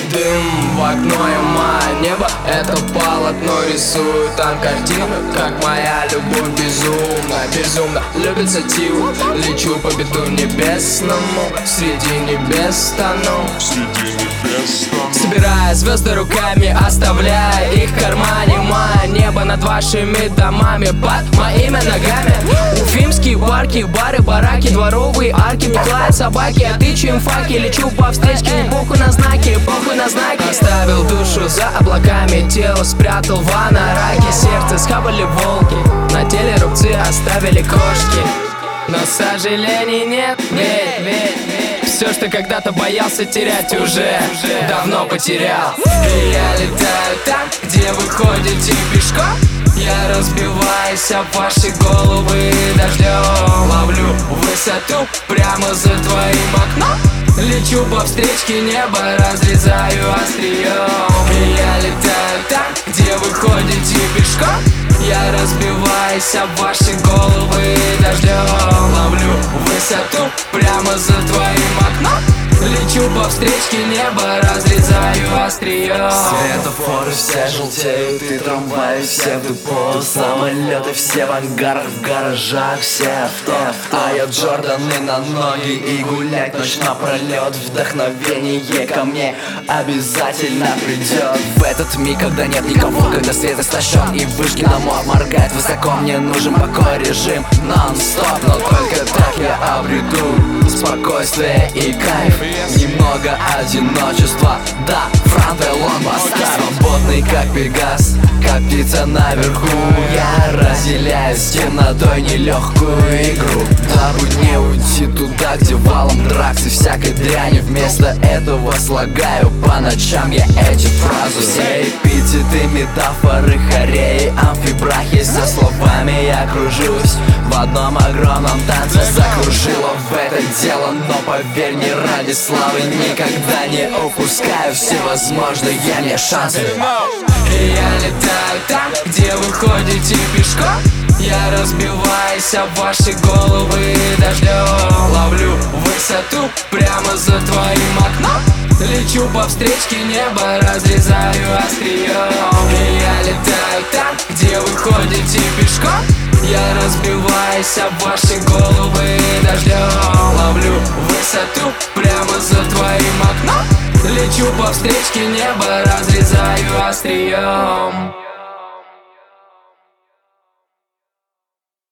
Дым в окно и мое небо, это полотно рисует там картину, как моя любовь безумно, безумно любит сатиру. Лечу по биту небесному, среди небес тону, собирая звезды руками, оставляя их в кармане. Мое небо над вашими домами, под моими ногами. Уфимские парки, бары, бараки, дворовые арки, пеклают собаки, я тычу им факи. Лечу по встречке, не похуй на знаки, похуй на знаки. Оставил душу за облаками, тело спрятал в анараке. Сердце схавали волки, на теле рубцы оставили кошки. Но сожалений нет, ведь все, что когда-то боялся терять, уже давно потерял. И я летаю там, где вы ходите пешком. Я разбиваюсь об ваши головы дождем. Ловлю высоту прямо за твоим окном. Лечу по встречке, небо разрезаю острием. И я летаю там, где вы ходите пешком. Я разбиваюсь об ваши головы дождем. Ловлю высоту прямо за твоим окном. Лечу по встречке, небо разрезаю острием. Светофоры все желтеют, и трамваи все в депо. Самолеты все в ангарах, в гаражах все авто. А я Джорданы на ноги и гулять ночь напролет. Вдохновение ко мне обязательно придет. В этот миг, когда нет никого, когда свет истощен и вышки на моргает высоко, мне нужен покой, режим нон-стоп. Но только так я обрету спокойствие и кайф. Немного одиночества, да, фронт-элон бастард. Свободный как Пегас, как птица наверху. Я разделяю с темнотой нелегкую игру, дабы не уйти туда, где валом дракс и всякой дряни. Вместо этого слагаю по ночам я эти фразы. Все эпитеты, метафоры, хореи, амфибрахи. Со словами я кружусь в одном огромном танце. Закружило в это дело, но поверь, не ради славы. Никогда не упускаю всевозможные мне шансы. И я летаю там, где вы ходите пешком. Я разбиваюсь об ваши головы дождем. Ловлю высоту прямо за твоим окном. Лечу по встречке, небо разрезаю острием. И я летаю там, где вы ходите пешком. Я разбиваюсь об ваши головы дождем. Ловлю высоту прямо за твоим окном. Лечу по встречке, небо разрезаю острием.